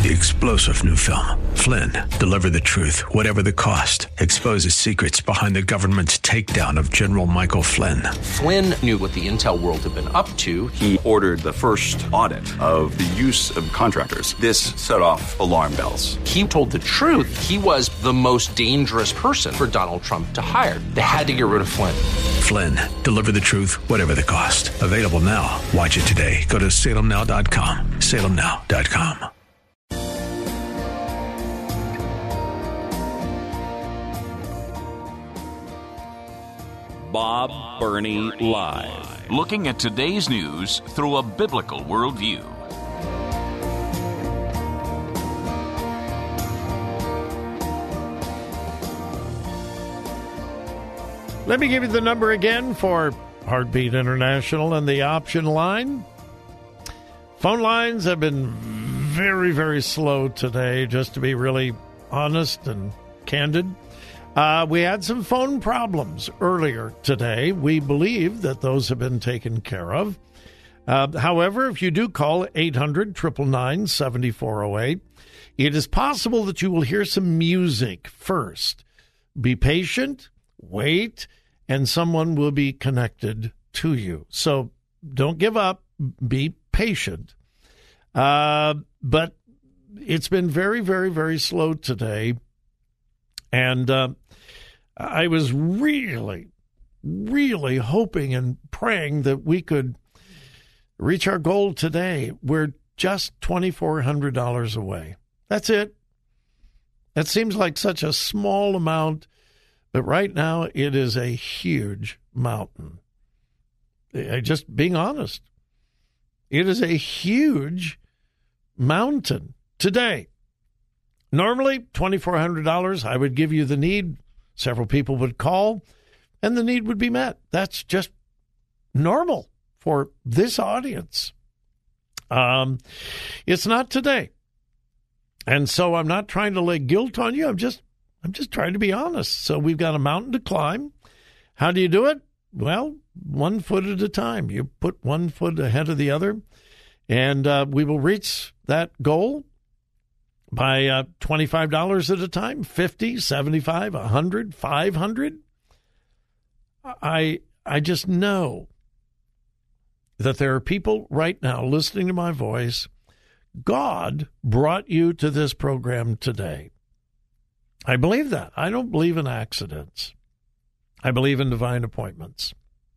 The explosive new film, Flynn, deliver the truth, whatever the cost, exposes secrets behind the government's takedown of General Michael Flynn. Flynn knew what the intel world had been up to. He ordered the first audit of the use of contractors. This set off alarm bells. He told the truth. He was the most dangerous person for Donald Trump to hire. They had to get rid of Flynn. Flynn, deliver the truth, whatever the cost. Available now. Watch it today. Go to salemnow.com. salemnow.com. Bob Burney Live. Looking at today's news through a biblical worldview. Let me give you the number again for Heartbeat International and the option line. Phone lines have been very, very slow today, just to be really honest and candid. We had some phone problems earlier today. We believe that those have been taken care of. However, if you do call 800-999-7408, it is possible that you will hear some music first. Be patient, wait, and someone will be connected to you. So don't give up. Be patient. But it's been very, very, very slow today. And I was really, really hoping and praying that we could reach our goal today. We're just $2,400 away. That's it. That seems like such a small amount, but right now it is a huge mountain. Just being honest, it is a huge mountain today. Normally, $2,400, I would give you the need. Several people would call, and the need would be met. That's just normal for this audience. It's not today. And so I'm not trying to lay guilt on you. I'm just trying to be honest. So we've got a mountain to climb. How do you do it? Well, 1 foot at a time. You put 1 foot ahead of the other, and we will reach that goal by $25 at a time, $50, $75, $100, $500. I just know that there are people right now listening to my voice. God brought you to this program today. I believe that. I don't believe in accidents. I believe in divine appointments.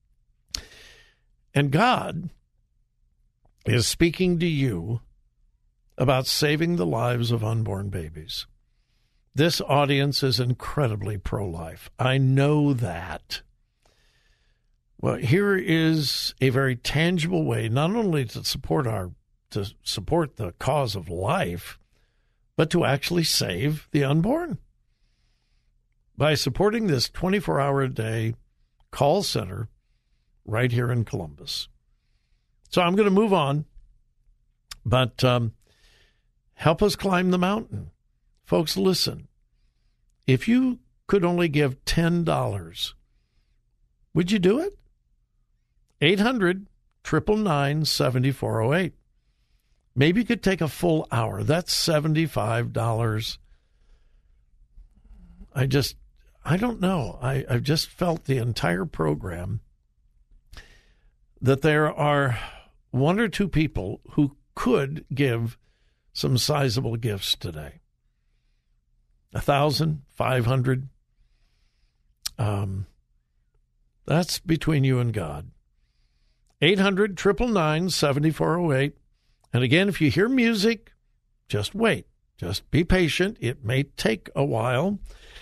And God is speaking to you about saving the lives of unborn babies. This audience is incredibly pro-life. I know that. Well, here is a very tangible way, not only to support the cause of life, but to actually save the unborn. By supporting this 24-hour-a-day call center right here in Columbus. So I'm going to move on, but help us climb the mountain. Folks, listen. If you could only give $10, would you do it? 800-999-7408. Maybe you could take a full hour. That's $75. I don't know. I've just felt the entire program that there are one or two people who could give some sizable gifts today. 1,000, 500. That's between you and God. 800-999-7408. And again, if you hear music, just wait. Just be patient. It may take a while.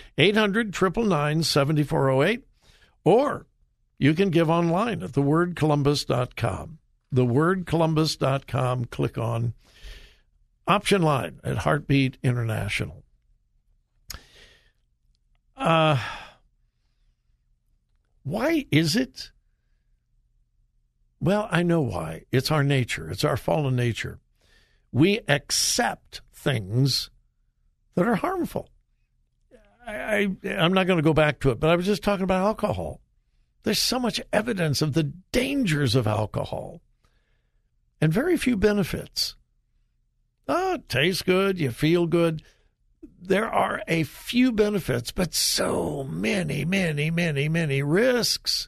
800-999-7408. Or you can give online at thewordcolumbus.com. Thewordcolumbus.com. Click on option line at Heartbeat International. Why is it? Well, I know why. It's our nature. It's our fallen nature. We accept things that are harmful. I'm not going to go back to it, but I was just talking about alcohol. There's so much evidence of the dangers of alcohol and very few benefits. Oh, it tastes good. You feel good. There are a few benefits, but so many risks.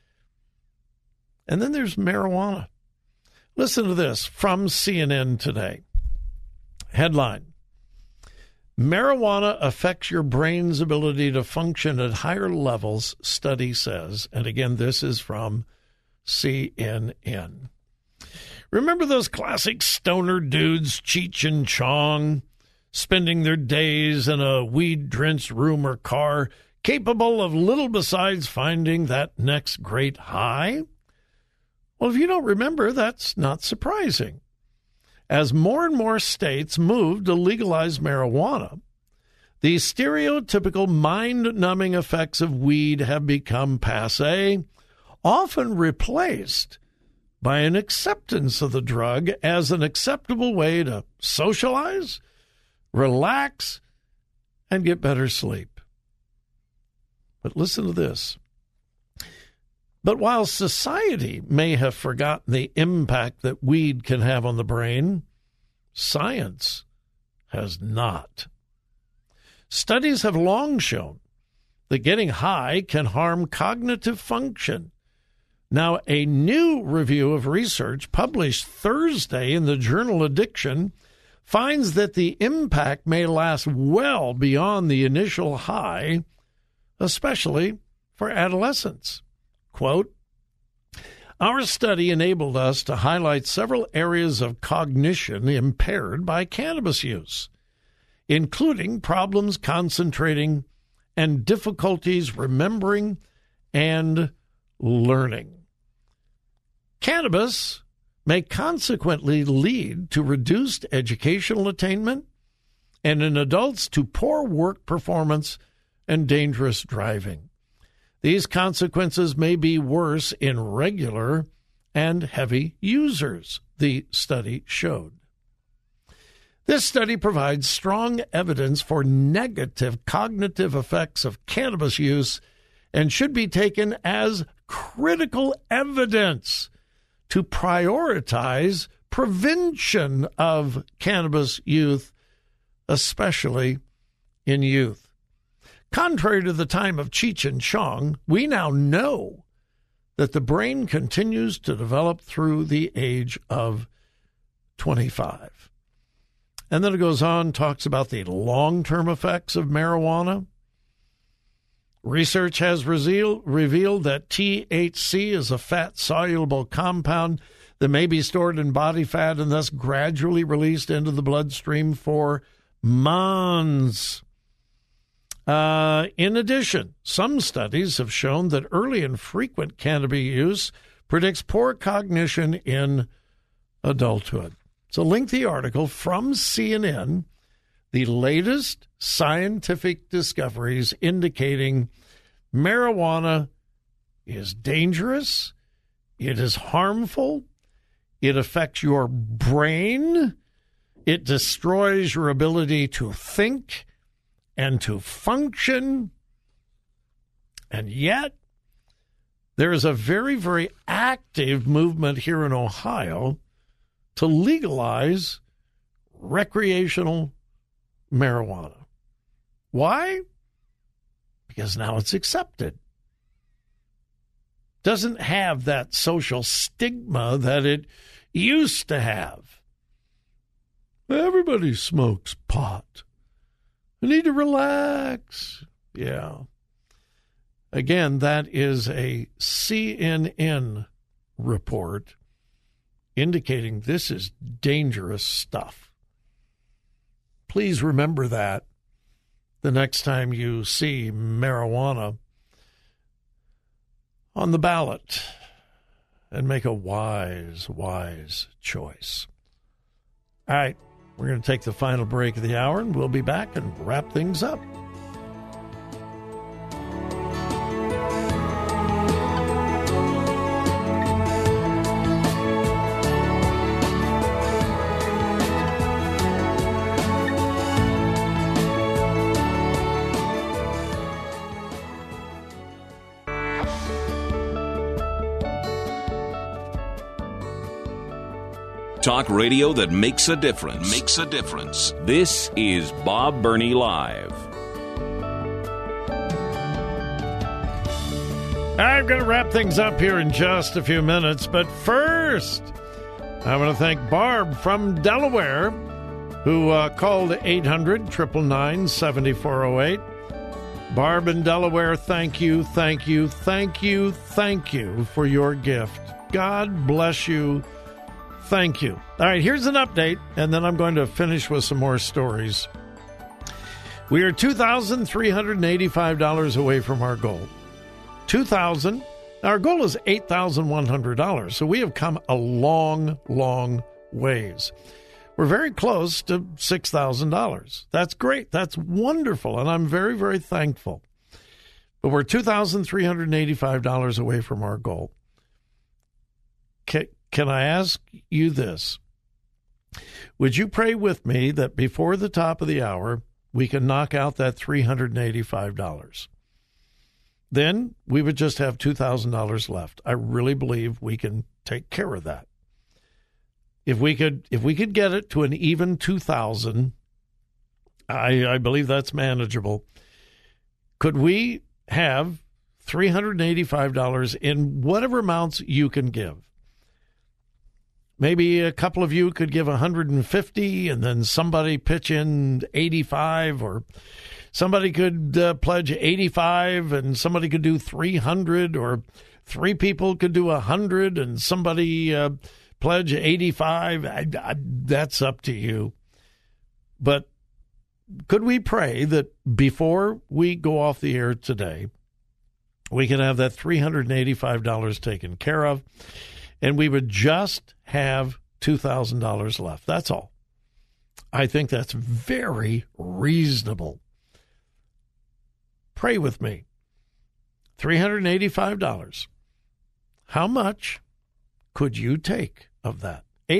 And then there's marijuana. Listen to this from CNN today. Headline: Marijuana affects your brain's ability to function at higher levels, study says. And again, this is from CNN. Remember those classic stoner dudes, Cheech and Chong, spending their days in a weed-drenched room or car, capable of little besides finding that next great high? Well, if you don't remember, that's not surprising. As more and more states move to legalize marijuana, the stereotypical mind-numbing effects of weed have become passé, often replaced by an acceptance of the drug as an acceptable way to socialize, relax, and get better sleep. But listen to this. But while society may have forgotten the impact that weed can have on the brain, science has not. Studies have long shown that getting high can harm cognitive function. Now, a new review of research published Thursday in the journal Addiction finds that the impact may last well beyond the initial high, especially for adolescents. Quote, our study enabled us to highlight several areas of cognition impaired by cannabis use, including problems concentrating and difficulties remembering and learning. Cannabis may consequently lead to reduced educational attainment and in adults to poor work performance and dangerous driving. These consequences may be worse in regular and heavy users, the study showed. This study provides strong evidence for negative cognitive effects of cannabis use and should be taken as critical evidence to prioritize prevention of cannabis use, especially in youth. Contrary to the time of Cheech and Chong, we now know that the brain continues to develop through the age of 25. And then it goes on, talks about the long-term effects of marijuana. Research has revealed that THC is a fat-soluble compound that may be stored in body fat and thus gradually released into the bloodstream for months. In addition, some studies have shown that early and frequent cannabis use predicts poor cognition in adulthood. It's a lengthy article from CNN, the latest scientific discoveries indicating marijuana is dangerous, it is harmful, it affects your brain, it destroys your ability to think and to function. And yet, there is a very, very active movement here in Ohio to legalize recreational marijuana. Why? Because now it's accepted. Doesn't have that social stigma that it used to have. Everybody smokes pot. I need to relax. Yeah. Again, that is a CNN report indicating this is dangerous stuff. Please remember that the next time you see marijuana on the ballot and make a wise choice. All right. We're going to take the final break of the hour, and we'll be back and wrap things up. Talk radio that makes a difference. Makes a difference. This is Bob Burney Live. I'm going to wrap things up here in just a few minutes, but first, I want to thank Barb from Delaware, who called 800-999-7408. Barb in Delaware, thank you for your gift. God bless you. Thank you. All right, here's an update, and then I'm going to finish with some more stories. We are $2,385 away from our goal. $2,000. Our goal is $8,100, so we have come a long, long ways. We're very close to $6,000. That's great. That's wonderful, and I'm very, very thankful. But we're $2,385 away from our goal. Can I ask you this? Would you pray with me that before the top of the hour, we can knock out that $385? Then we would just have $2,000 left. I really believe we can take care of that. If we could get it to an even 2,000, I believe that's manageable. Could we have $385 in whatever amounts you can give? Maybe a couple of you could give $150, and then somebody pitch in $85, or somebody could pledge $85, and somebody could do $300, or three people could do $100, and somebody pledge $85. That's up to you. But could we pray that before we go off the air today, we can have that $385 taken care of, and we would just have $2,000 left? That's all. I think that's very reasonable. Pray with me. $385. How much could you take of that?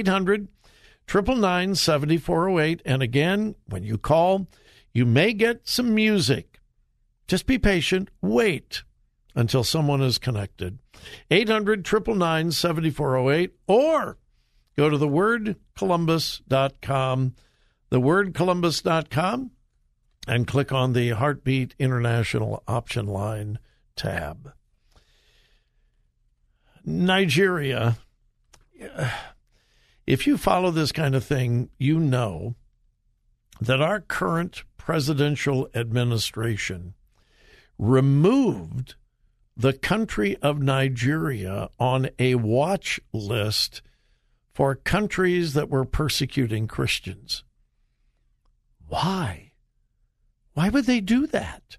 800-999-7408. And again, when you call, you may get some music. Just be patient. Wait until someone is connected. 800-999-7408, or go to thewordcolumbus.com, thewordcolumbus.com, and click on the Heartbeat International Option Line tab. Nigeria. If you follow this kind of thing, you know that our current presidential administration removed the country of Nigeria on a watch list for countries that were persecuting Christians. Why? Why would they do that?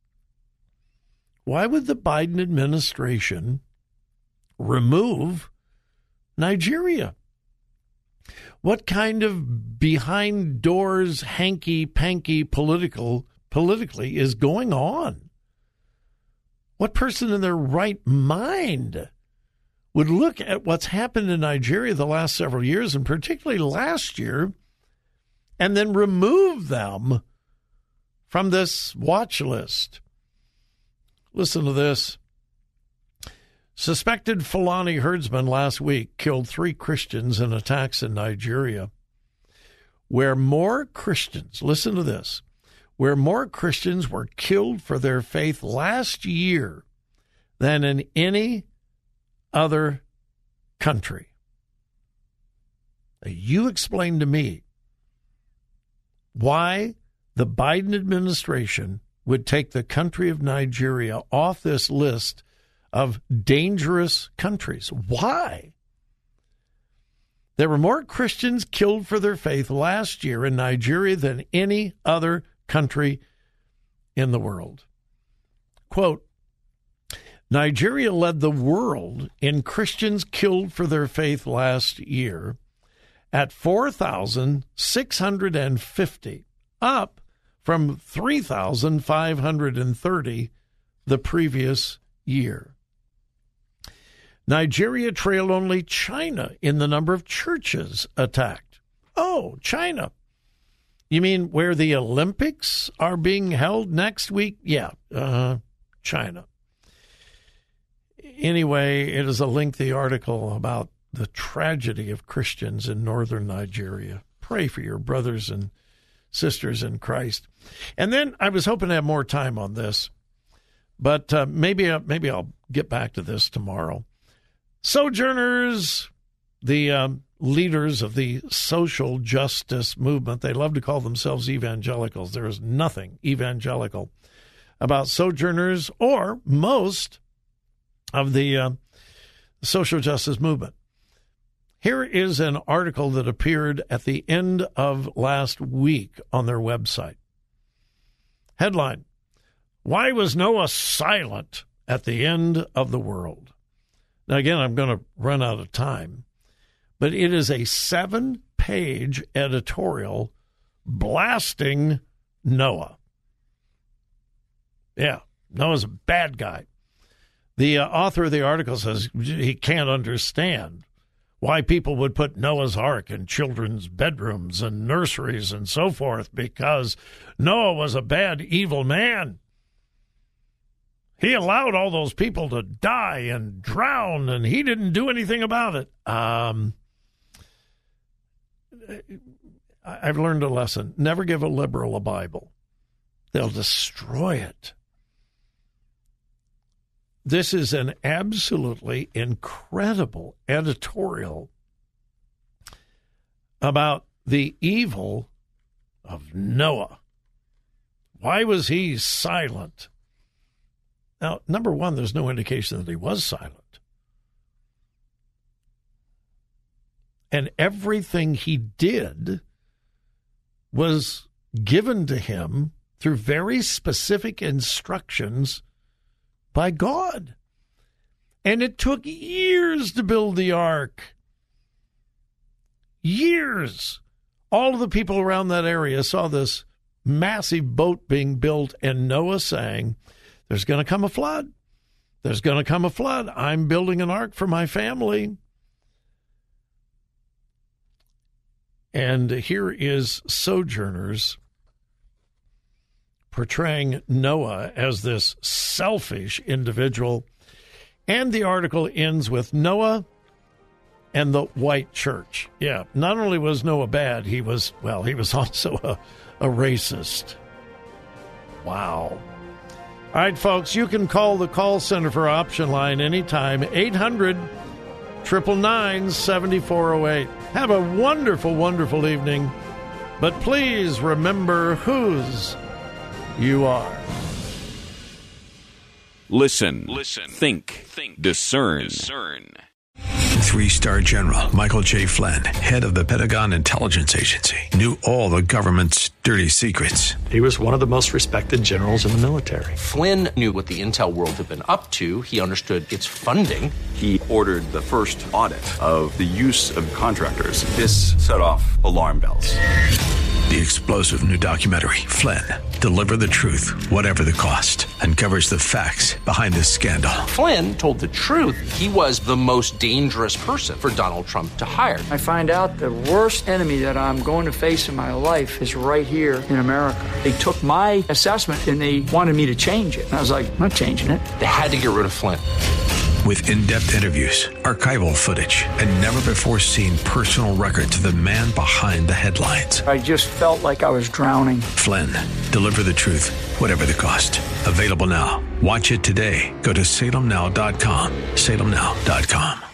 Why would the Biden administration remove Nigeria? What kind of behind doors, hanky-panky politically is going on? What person in their right mind would look at what's happened in Nigeria the last several years, and particularly last year, and then remove them from this watch list? Listen to this. Suspected Fulani herdsmen last week killed 3 Christians in attacks in Nigeria, where more Christians, listen to this, where more Christians were killed for their faith last year than in any other country. Now, you explain to me why the Biden administration would take the country of Nigeria off this list of dangerous countries. Why? There were more Christians killed for their faith last year in Nigeria than any other country in the world. Quote, Nigeria led the world in Christians killed for their faith last year at 4,650, up from 3,530 the previous year. Nigeria trailed only China in the number of churches attacked. Oh, China. You mean where the Olympics are being held next week? Yeah, China. Anyway, it is a lengthy article about the tragedy of Christians in northern Nigeria. Pray for your brothers and sisters in Christ. And then I was hoping to have more time on this, but maybe I'll get back to this tomorrow. Sojourners, the leaders of the social justice movement, they love to call themselves evangelicals. There is nothing evangelical about Sojourners or most of the social justice movement. Here is an article that appeared at the end of last week on their website. Headline: Why was Noah silent at the end of the world? Now, again, I'm going to run out of time, but it is a 7-page editorial blasting Noah. Yeah, Noah's a bad guy. The author of the article says he can't understand why people would put Noah's Ark in children's bedrooms and nurseries and so forth, because Noah was a bad, evil man. He allowed all those people to die and drown, and he didn't do anything about it. I've learned a lesson. Never give a liberal a Bible. They'll destroy it. This is an absolutely incredible editorial about the evil of Noah. Why was he silent? Now, number one, there's no indication that he was silent. And everything he did was given to him through very specific instructions by God. And it took years to build the ark. Years. All of the people around that area saw this massive boat being built, and Noah saying, there's going to come a flood. There's going to come a flood. I'm building an ark for my family. And here is Sojourners portraying Noah as this selfish individual. And the article ends with Noah and the white church. Yeah, not only was Noah bad, he was also a racist. Wow. All right, folks, you can call the call center for Option Line anytime, 800-999-7408. Have a wonderful, wonderful evening. But please remember whose you are. Listen. Think. Discern. 3-star General Michael J. Flynn, head of the Pentagon Intelligence Agency, knew all the government's dirty secrets. He was one of the most respected generals in the military. Flynn knew what the intel world had been up to. He understood its funding. He ordered the first audit of the use of contractors. This set off alarm bells. The explosive new documentary, Flynn, Deliver the Truth, Whatever the Cost, uncovers the facts behind this scandal. Flynn told the truth. He was the most dangerous person for Donald Trump to hire. I find out the worst enemy that I'm going to face in my life is right here in America. They took my assessment and they wanted me to change it. And I was like, I'm not changing it. They had to get rid of Flynn. With in-depth interviews, archival footage, and never-before-seen personal records of the man behind the headlines. I just felt like I was drowning. Flynn, Deliver the Truth, Whatever the Cost. Available now. Watch it today. Go to salemnow.com. salemnow.com.